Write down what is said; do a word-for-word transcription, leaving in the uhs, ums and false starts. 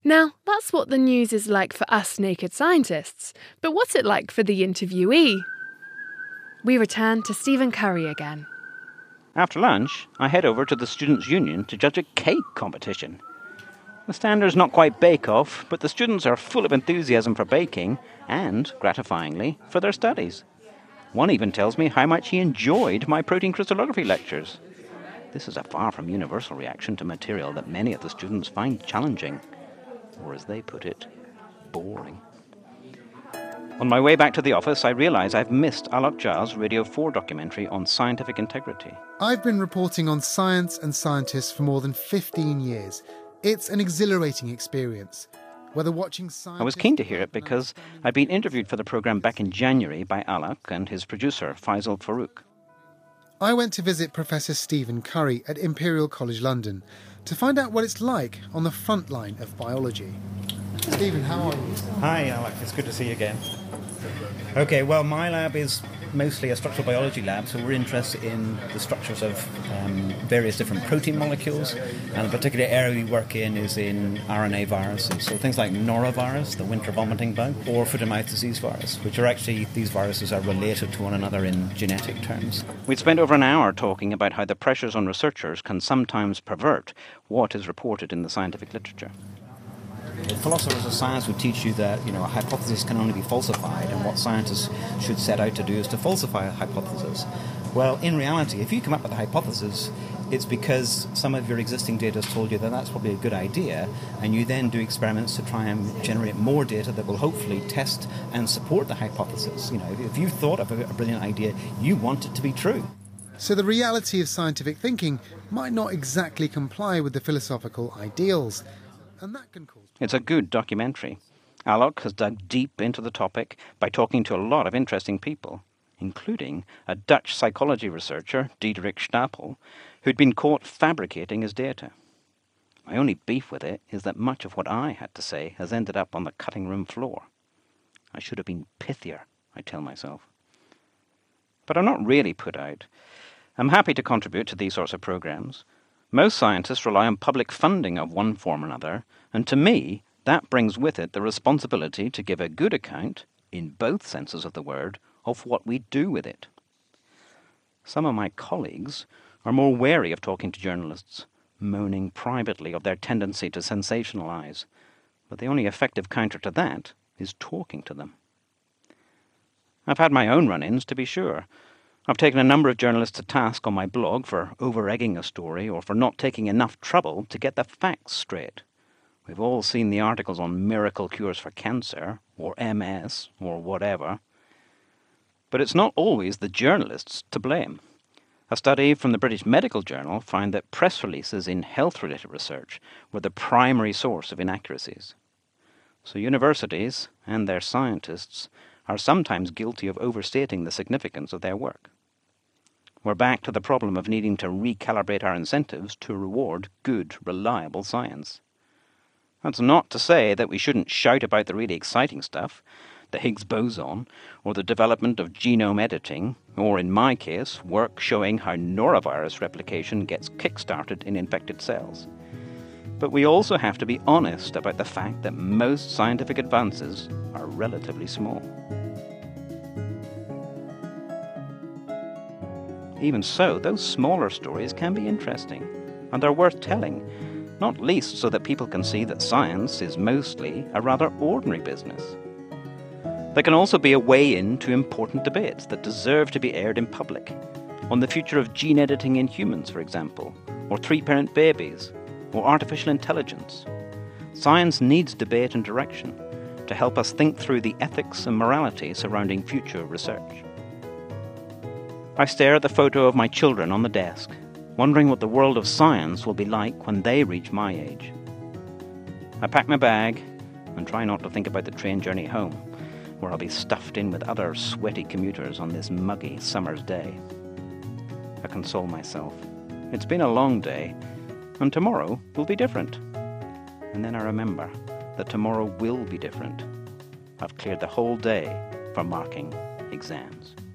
Now, that's what the news is like for us naked scientists, but what's it like for the interviewee? We return to Stephen Curry again. After lunch, I head over to the Students' Union to judge a cake competition. The standard's not quite bake-off, but the students are full of enthusiasm for baking and, gratifyingly, for their studies. One even tells me how much he enjoyed my protein crystallography lectures. This is a far from universal reaction to material that many of the students find challenging, or as they put it, boring. On my way back to the office, I realise I've missed Alok Jha's Radio four documentary on scientific integrity. I've been reporting on science and scientists for more than fifteen years. It's an exhilarating experience. Whether watching science... I was keen to hear it because I'd been interviewed for the programme back in January by Alok and his producer, Faisal Farooq. I went to visit Professor Stephen Curry at Imperial College London to find out what it's like on the front line of biology. Stephen, how are you? Hi, Alec. It's good to see you again. Okay, well, my lab is mostly a structural biology lab, so we're interested in the structures of um, various different protein molecules, and the particular area we work in is in R N A viruses, so things like norovirus, the winter vomiting bug, or foot-and-mouth disease virus, which are actually, these viruses are related to one another in genetic terms. We'd spent over an hour talking about how the pressures on researchers can sometimes pervert what is reported in the scientific literature. Philosophers of science would teach you that, you know, a hypothesis can only be falsified, and what scientists should set out to do is to falsify a hypothesis. Well, in reality, if you come up with a hypothesis, it's because some of your existing data has told you that that's probably a good idea, and you then do experiments to try and generate more data that will hopefully test and support the hypothesis. You know, if you've thought of a brilliant idea, you want it to be true. So the reality of scientific thinking might not exactly comply with the philosophical ideals, and that can cause... It's a good documentary. Alok has dug deep into the topic by talking to a lot of interesting people, including a Dutch psychology researcher, Diederik Stapel, who'd been caught fabricating his data. My only beef with it is that much of what I had to say has ended up on the cutting room floor. I should have been pithier, I tell myself. But I'm not really put out. I'm happy to contribute to these sorts of programs. Most scientists rely on public funding of one form or another, and to me, that brings with it the responsibility to give a good account, in both senses of the word, of what we do with it. Some of my colleagues are more wary of talking to journalists, moaning privately of their tendency to sensationalize, but the only effective counter to that is talking to them. I've had my own run-ins, to be sure. I've taken a number of journalists to task on my blog for over-egging a story or for not taking enough trouble to get the facts straight. We've all seen the articles on miracle cures for cancer, or M S, or whatever. But it's not always the journalists to blame. A study from the British Medical Journal found that press releases in health-related research were the primary source of inaccuracies. So universities and their scientists are sometimes guilty of overstating the significance of their work. We're back to the problem of needing to recalibrate our incentives to reward good, reliable science. That's not to say that we shouldn't shout about the really exciting stuff, the Higgs boson, or the development of genome editing, or in my case, work showing how norovirus replication gets kick-started in infected cells. But we also have to be honest about the fact that most scientific advances are relatively small. Even so, those smaller stories can be interesting, and they're worth telling, not least so that people can see that science is mostly a rather ordinary business. They can also be a way into important debates that deserve to be aired in public, on the future of gene editing in humans, for example, or three-parent babies, or artificial intelligence. Science needs debate and direction to help us think through the ethics and morality surrounding future research. I stare at the photo of my children on the desk, wondering what the world of science will be like when they reach my age. I pack my bag and try not to think about the train journey home, where I'll be stuffed in with other sweaty commuters on this muggy summer's day. I console myself. It's been a long day, and tomorrow will be different. And then I remember that tomorrow will be different. I've cleared the whole day for marking exams.